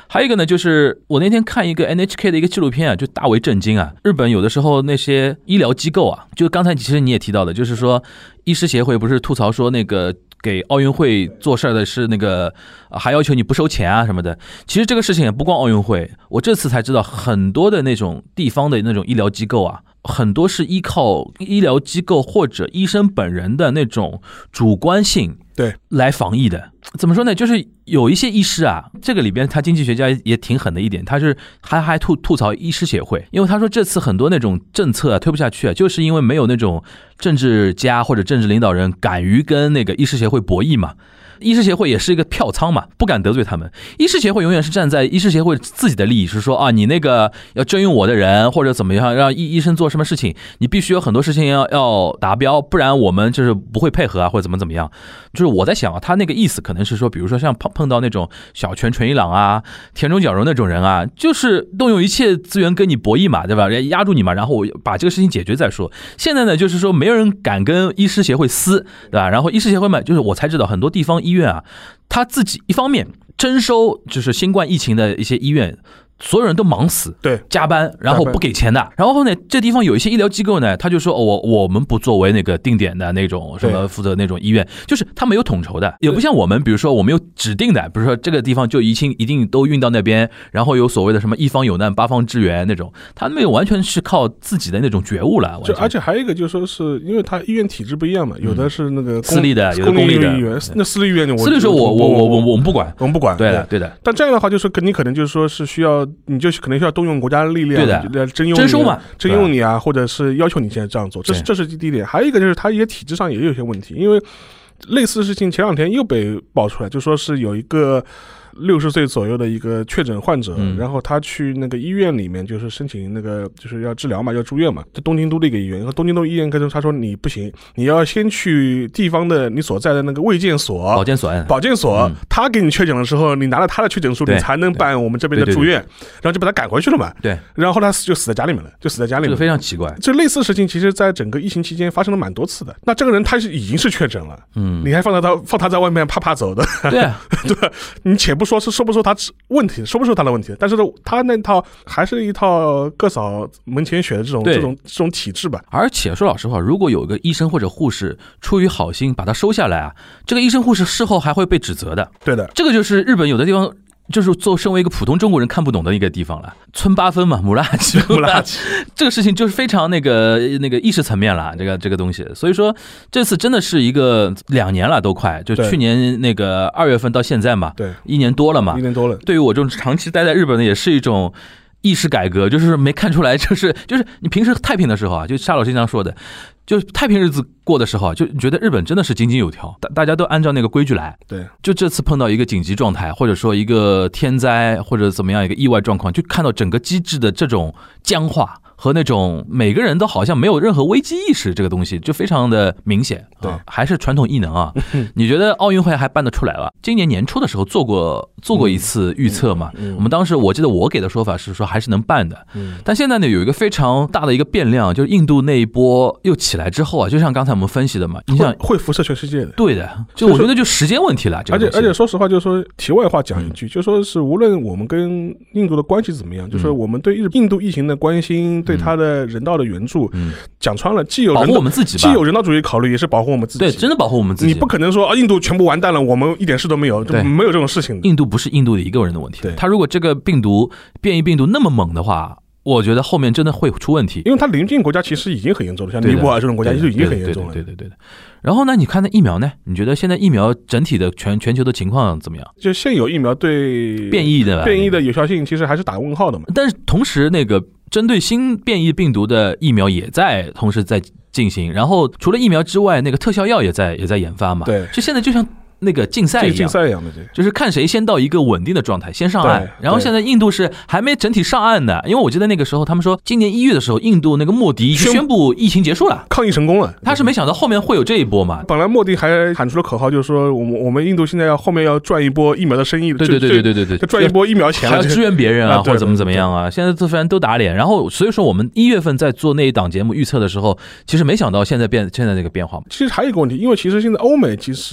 还有一个呢，就是我那天看一个 NHK 的一个纪录片啊，就大为震惊啊。日本有的时候那些医疗机构啊，就刚才其实你也提到的，就是说医师协会不是吐槽说那个给奥运会做事的是那个还要求你不收钱啊什么的。其实这个事情也不光奥运会，我这次才知道很多的那种地方的那种医疗机构啊，很多是依靠医疗机构或者医生本人的那种主观性对来防疫的。怎么说呢，就是有一些医师啊，这个里边他经济学家也挺狠的一点，他是还吐槽医师协会，因为他说这次很多那种政策啊推不下去啊，就是因为没有那种政治家或者政治领导人敢于跟那个医师协会博弈嘛。医师协会也是一个票仓嘛，不敢得罪他们。医师协会永远是站在医师协会自己的利益，是说啊，你那个要征用我的人或者怎么样，让医生做什么事情，你必须有很多事情要达标，不然我们就是不会配合啊，或者怎么样。就是我在想啊，他那个意思可能是说，比如说像碰到那种小泉纯一郎啊、田中角荣那种人啊，就是动用一切资源跟你博弈嘛，对吧？压住你嘛，然后我把这个事情解决再说。现在呢，就是说没有人敢跟医师协会撕，对吧？然后医师协会嘛，就是我才知道很多地方医院啊，他自己一方面征收就是新冠疫情的一些医院，所有人都忙死， 对， 加班，然后不给钱的。然后呢，这地方有一些医疗机构呢，他就说我们不作为那个定点的那种什么负责那种医院，就是他们有统筹的，也不像我们，比如说我们有指定的，比如说这个地方就一定都运到那边，然后有所谓的什么一方有难八方支援那种，他们完全是靠自己的那种觉悟了。 就而且还有一个就是说是因为他医院体制不一样嘛，有的是那个私立的，有的公立的医院，那私立医院私立说我们不管， 我们不管， 对的对的。 但这样的话就是你可能就是说是需要，你就可能需要动用国家的力量，对的，征收嘛，征用你啊，或者是要求你现在这样做，这是第一点。还有一个就是它一些体制上也有些问题，因为类似的事情前两天又被爆出来，就说是有一个60岁左右的一个确诊患者，然后他去那个医院里面就是申请那个就是要治疗嘛，要住院嘛，在东京都的一个医院，然后东京都医院跟他说你不行，你要先去地方的你所在的那个卫健所、保健所，他给你确诊的时候，你拿了他的确诊书，你才能办我们这边的住院，然后就把他赶回去了嘛。对，然后他就死在家里面了，这个非常奇怪。 这类似的事情，其实在整个疫情期间发生了蛮多次的。那这个人他已经是确诊了，你还放他在外面怕走的，对对，你且不说不说他问题，说不出他的问题，但是他那套还是一套各扫门前雪的这种体制吧。 而且说老实话，如果有一个医生或者护士出于好心把他收下来啊，这个医生护士事后还会被指责的。对的，这个就是日本有的地方就是身为一个普通中国人看不懂的一个地方了。村八分嘛，姆拉奇，这个事情就是非常那个意识层面了，这个东西。所以说这次真的是一个2年了，都快，就去年那个2月份到现在嘛，对，1年多了嘛，1年多了。对于我这种长期待在日本的，也是一种意识改革，就是没看出来，就是你平时太平的时候啊，就夏老师经常说的，就太平日子过的时候，就觉得日本真的是井井有条，大家都按照那个规矩来。对，就这次碰到一个紧急状态，或者说一个天灾或者怎么样一个意外状况，就看到整个机制的这种僵化和那种每个人都好像没有任何危机意识，这个东西就非常的明显。对，还是传统异能啊。你觉得奥运会还办得出来了？今年年初的时候做过一次预测嘛，我们当时我记得我给的说法是说还是能办的。但现在呢有一个非常大的一个变量，就是印度那一波又起来之后啊，就像刚才我们分析的嘛，你想会辐射全世界的。对的， 就我觉得就时间问题了。 而且说实话，就是说题外话讲一句，就说是无论我们跟印度的关系怎么样，就说我们对印度疫情的关心，对他的人道的援助，讲穿了，既有保护我们自己， 既有人道主义考虑，也是保护我们自己。 对，真的保护我们自己。 你不可能说印度全部完蛋了，我们一点事都没有，就没有这种事情。 印度不是印度的一个人的问题，他如果这个变异病毒那么猛的话，我觉得后面真的会出问题。 因为它邻近国家其实已经很严重了，像尼泊尔这种国家就已经很严重了。 对的。然后呢，你看那疫苗呢？你觉得现在疫苗整体的全球的情况怎么样？ 就现有疫苗对变异的有效性其实还是打问号的嘛。 但是同时那个针对新变异病毒的疫苗也在同时在进行，然后除了疫苗之外，那个特效药也在研发嘛。对，就现在就像那个竞赛一样的，就是看谁先到一个稳定的状态，先上岸。然后现在印度是还没整体上岸的，因为我记得那个时候他们说，今年1月的时候，印度那个莫迪宣布疫情结束了， 抗疫成功了。 他是没想到后面会有这一波嘛。 本来莫迪还喊出了口号，就是说我们印度现在后面要赚一波疫苗的生意，对，赚一波疫苗钱， 还要支援别人啊，或者怎么样啊。现在反正都打脸。然后所以说我们1月份在做那一档节目预测的时候，其实没想到现在那个变化。 其实还有一个问题，因为其实现在欧美其实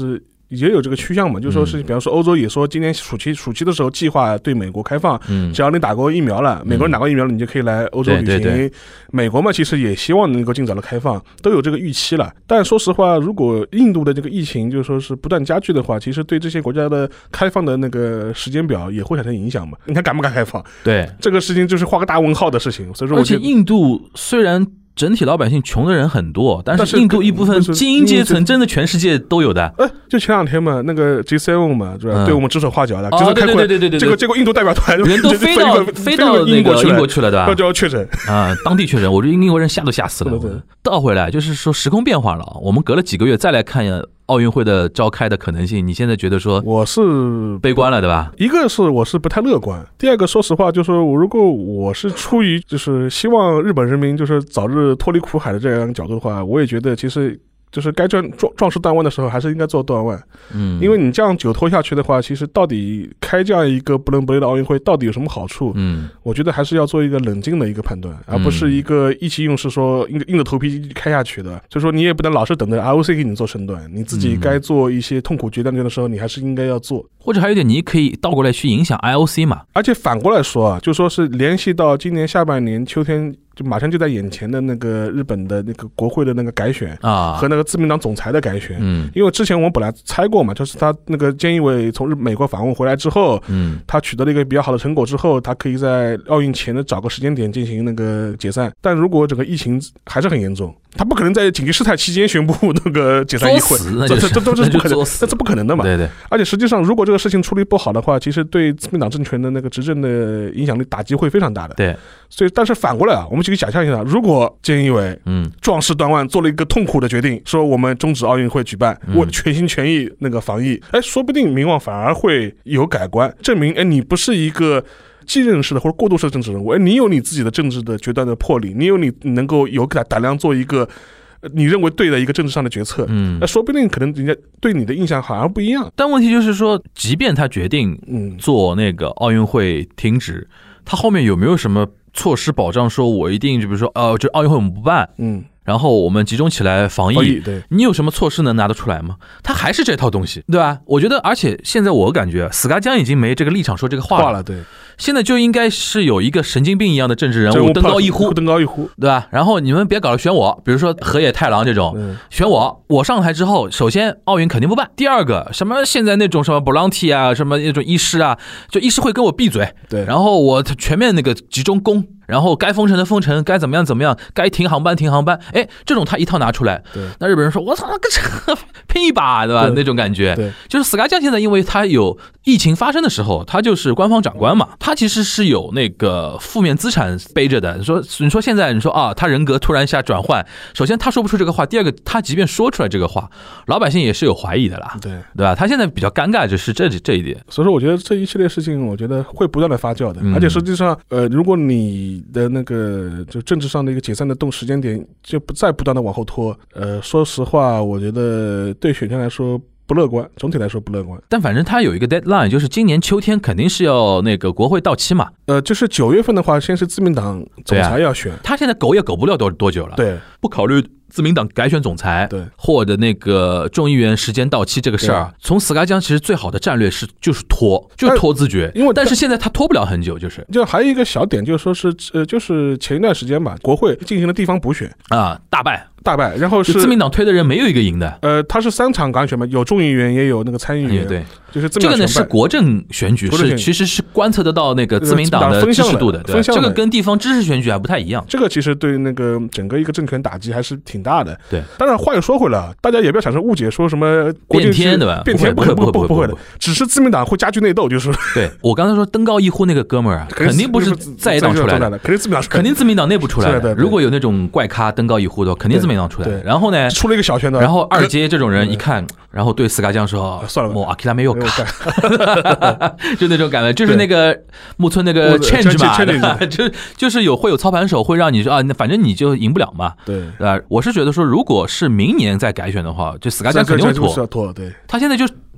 也有这个趋向嘛，就说是比方说欧洲也说今年暑期的时候计划对美国开放，只要你打过疫苗了，美国人打过疫苗了，你就可以来欧洲旅行。 对， 美国嘛其实也希望能够尽早的开放，都有这个预期了。但说实话，如果印度的这个疫情就说是不断加剧的话，其实对这些国家的开放的那个时间表也会产生影响嘛。你看敢不敢开放？对，这个事情就是画个大问号的事情。所以说， 而且印度虽然整体老百姓穷的人很多，但是印度一部分精英阶层真的全世界都有的。 就前两天嘛，那个 G7 嘛，对吧？对我们指手画脚的。 对， 结果印度代表团人都飞到那个英国去了，对吧？ 就要确诊啊，当地确诊，我觉得英国人吓都吓死了。倒回来就是说时空变化了，我们隔了几个月再来看奥运会的召开的可能性，你现在觉得说我是悲观了，对吧？ 一个是我是不太乐观，第二个说实话就是说，如果我是出于就是希望日本人民就是早日脱离苦海的这样一个角度的话，我也觉得其实就是该壮士断腕的时候还是应该做断腕。因为你这样久拖下去的话，其实到底开这样一个不伦不类的奥运会到底有什么好处？我觉得还是要做一个冷静的一个判断，而不是一个意气用事说硬着头皮开下去的。所以说你也不能老是等着 ROC 给你做身段，你自己该做一些痛苦决断的时候，你还是应该要做。 或者还有一点，你可以倒过来去影响 IOC 嘛。 而且反过来说啊，就说是联系到今年下半年秋天。就马上就在眼前的那个日本的那个国会的那个改选啊，和那个自民党总裁的改选。因为之前我们本来猜过嘛，就是他那个菅义伟从美国访问回来之后，他取得了一个比较好的成果之后，他可以在奥运前的找个时间点进行那个解散。但如果整个疫情还是很严重，他不可能在紧急事态期间宣布那个解散议会，这都是不可能，那是不可能的嘛。 对。 而且实际上，如果这个事情处理不好的话，其实对自民党政权的那个执政的影响力打击会非常大的。 对。 所以，但是反过来啊，我们就可以想象一下，如果菅义伟壮士断腕做了一个痛苦的决定，说我们终止奥运会举办，我全心全意那个防疫，说不定民望反而会有改观，证明你不是一个继任式的或者过渡式的政治人物，你有你自己的政治的决断的魄力，你有你能够有胆量做一个你认为对的一个政治上的决策，说不定可能人家对你的印象好像不一样。 但问题就是说，即便他决定做那个奥运会停止，他后面有没有什么措施保障说我一定就比如说就奥运会我们不办，然后我们集中起来防疫， 对， 你有什么措施能拿得出来吗？他还是这套东西，对吧？我觉得，而且现在我感觉斯嘎江已经没这个立场说这个话了， 对。 现在就应该是有一个神经病一样的政治人物登高一呼，对吧？然后你们别搞了，选我，比如说河野太郎这种，选我上台之后，首先奥运肯定不办，第二个什么现在那种什么 Bolanti 啊，什么那种医师啊，就医师会跟我闭嘴， 对， 然后我全面那个集中攻。然后该封城的封城，该怎么样，该停航班停航班，这种他一套拿出来，那日本人说我操，拼一把，对吧？那种感觉，就是斯嘎江现在因为他有疫情发生的时候，他就是官方长官嘛，他其实是有那个负面资产背着的。你说现在你说啊，他人格突然一下转换，首先他说不出这个话，第二个他即便说出来这个话，老百姓也是有怀疑的啦，对吧？他现在比较尴尬就是这一点。 所以说，我觉得这一系列事情，我觉得会不断的发酵的，而且实际上，如果你的那个就政治上的一个解散的时间点就不断的往后拖，说实话，我觉得对选项来说不乐观，总体来说不乐观。 但反正他有一个 deadline， 就是今年秋天肯定是要那个国会到期嘛。 就是9月份的话，先是自民党总裁要选， 他现在苟也苟不了多久了。 对， 不考虑自民党改选总裁， 对， 或者那个众议员时间到期这个事儿，从斯嘎江其实最好的战略就是拖自觉，但是现在他拖不了很久， 就还有一个小点，就是说是就是前一段时间吧，国会进行了地方补选啊，大败， 然后是自民党推的人没有一个赢的。 他是3场港选嘛，有众议员也有那个参议员， 对， 就是这个呢是国政选举，其实是观测得到那个自民党的支持度的，对，这个跟地方知识选举还不太一样。 这个其实对那个整个一个政权打击还是挺大的。 对， 当然话又说回来，大家也不要产生误解，说什么变天对吧？ 变天不会的，只是自民党会加剧内斗，就是。 对，我刚才说登高一呼那个哥们儿啊，肯定不是在野党出来的，肯定自民党内部出来的。如果有那种怪咖登高一呼的话，肯定自民党出来的。然后呢， 出了一个小圈的， 然后二阶这种人一看，然后对斯嘎江说：“ 算了， 我阿基拉没有干。”就那种感觉，就是那个木村那个 change 嘛，就是会有操盘手会让你说啊，反正你就赢不了嘛。 对我是觉得说，如果是明年再改选的话，就斯嘎江肯定会拖。 对， 他现在就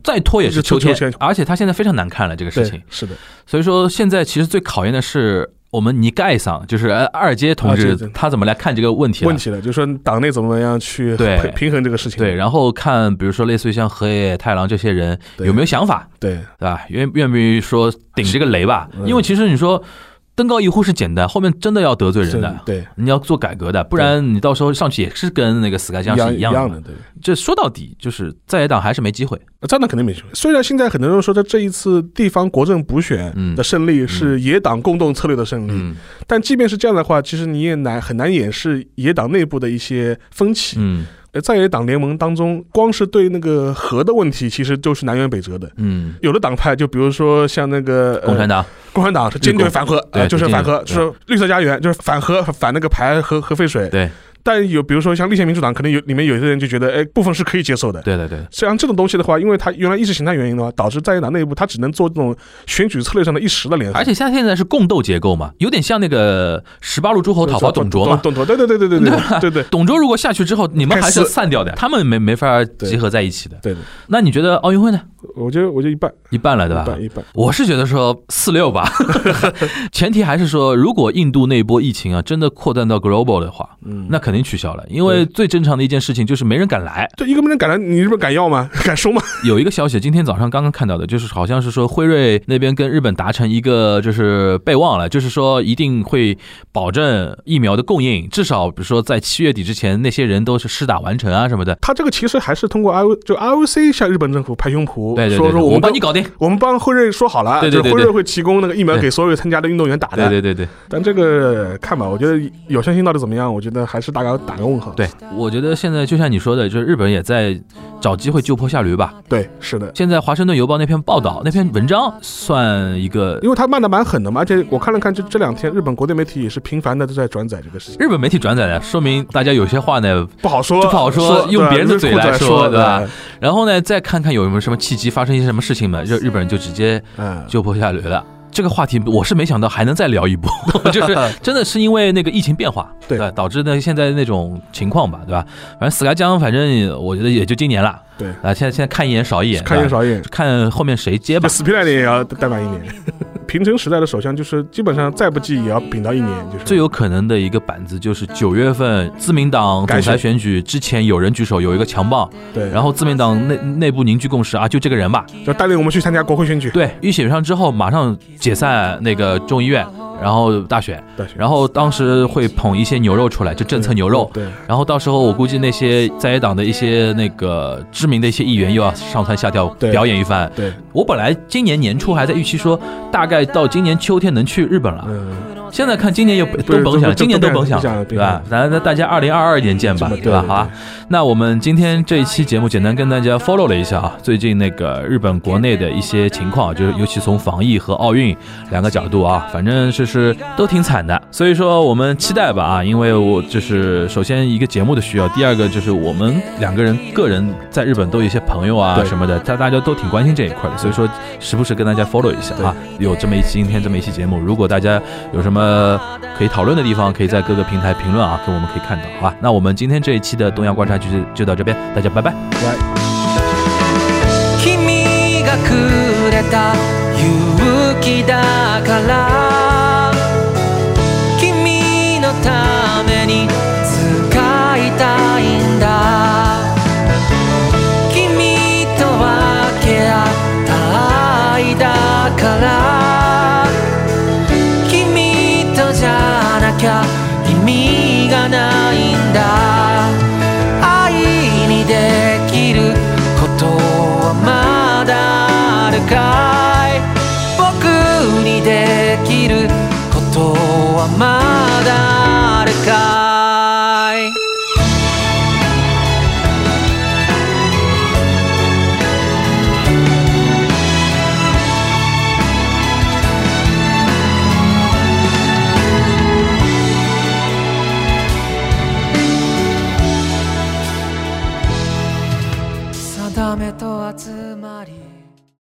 再拖也是秋天， 秋天而且他现在非常难看了这个事情。 是的， 所以说现在其实最考验的是我们尼盖桑，就是二阶同志，他怎么来看这个问题了？ 就是说党内怎么样去平衡这个事情？ 对，然后看比如说类似于像河野太郎这些人有没有想法？ 对吧？愿不愿意说顶这个雷吧？因为其实你说登高一呼是简单，后面真的要得罪人的， 对， 你要做改革的，不然你到时候上去也是跟那个死盖江是一样的。 对， 这说到底就是在野党还是没机会， 真的肯定没机会。虽然现在很多人说这一次地方国政补选的胜利是野党共同策略的胜利，但即便是这样的话，其实你也很难掩饰野党内部的一些分歧。在野党联盟当中，光是对那个核的问题，其实就是南辕北辙的。有的党派，就比如说像那个共产党是坚决反核，就是反核，就是绿色家园，就是反核，反那个排核废水。 对。 但比如说像立宪民主党，可能里面有些人就觉得，部分是可以接受的。 对。 像这种东西的话，因为它原来意识形态原因的话，导致在野党内部它只能做这种选举策略上的一时的联合。 而且现在是共斗结构嘛，有点像那个18路诸侯讨伐董卓嘛。 董卓，对。 董卓如果下去之后，你们还是要散掉的，他们没法结合在一起的。 对。 那你觉得奥运会呢？ 我觉得一半了，对吧？ 一半。 我是觉得说4-6吧，前提还是说，如果印度那波疫情啊真的扩散到 global 的话，那肯定取消了，因为最正常的一件事情就是没人敢来。 对，一个没人敢来，你日本敢要吗？敢收吗？ 有一个消息，今天早上刚刚看到的，就是好像是说辉瑞那边跟日本达成一个就是备忘了，就是说一定会保证疫苗的供应，至少比如说在7月底之前，那些人都是施打完成啊什么的。 他这个其实还是通过 ROC 向日本政府拍胸脯， 对， 说我们帮你搞定， 我们帮辉瑞说好了， 对， 辉瑞会提供那个疫苗给所有参加的运动员打的。 对。 但这个看吧，我觉得有效性到底怎么样，我觉得还是打个问号。 对，我觉得现在就像你说的，就是日本也在找机会救坡下驴吧。 对，是的。 现在华盛顿邮报那篇报道，那篇文章算一个， 因为他骂的蛮狠的嘛，而且我看了看，这2天日本国内媒体也是频繁的都在转载这个事情。 日本媒体转载的，说明大家有些话呢不好说， 用别人的嘴来说，对吧？ 对。 然后呢，再看看有没有什么契机发生一些什么事情嘛，就日本人就直接救坡下驴了。这个话题我是没想到还能再聊一波，就是真的是因为那个疫情变化，对，导致呢现在那种情况吧，对吧？反正死盖江，反正我觉得也就今年了， 对现在看一眼少一眼，看后面谁接吧。 死皮赖脸也要待满1年。平成时代的首相就是基本上再不济也要顶到1年，就是最有可能的一个板子就是9月份自民党总裁选举之前有人举手有一个强棒， 对， 然后自民党内部凝聚共识啊，就这个人吧， 就带领我们去参加国会选举。 对，一选上之后马上解散那个众议院，然后大选，然后当时会捧一些牛肉出来，就政策牛肉， 对， 然后到时候我估计那些在野党的一些那个知名的一些议员又要上蹿下跳表演一番。 对， 我本来今年年初还在预期说大概到今年秋天能去日本了，现在看今年又都甭想，今年都甭想，对吧？咱大家2022年见吧，对吧？好吧，那我们今天这一期节目简单跟大家 follow 了一下啊，最近那个日本国内的一些情况，就是尤其从防疫和奥运2个角度啊，反正是都挺惨的，所以说我们期待吧啊，因为我就是首先一个节目的需要，第二个就是我们2个人个人在日本都有一些朋友啊什么的，大家都挺关心这一块的，所以说时不时跟大家 follow 一下啊，有这么一期今天这么一期节目，如果大家有什么可以讨论的地方，可以在各个平台评论啊，跟我们可以看到，好吧？那我们今天这一期的东亚观察局就到这边，大家拜拜。君がくれた勇気だから君のために使いたいんだ君と分け合った愛だから君とじゃなきゃ意味がないんだ愛にできることはまだあるかい僕にできることはまだあるかい定めと集まり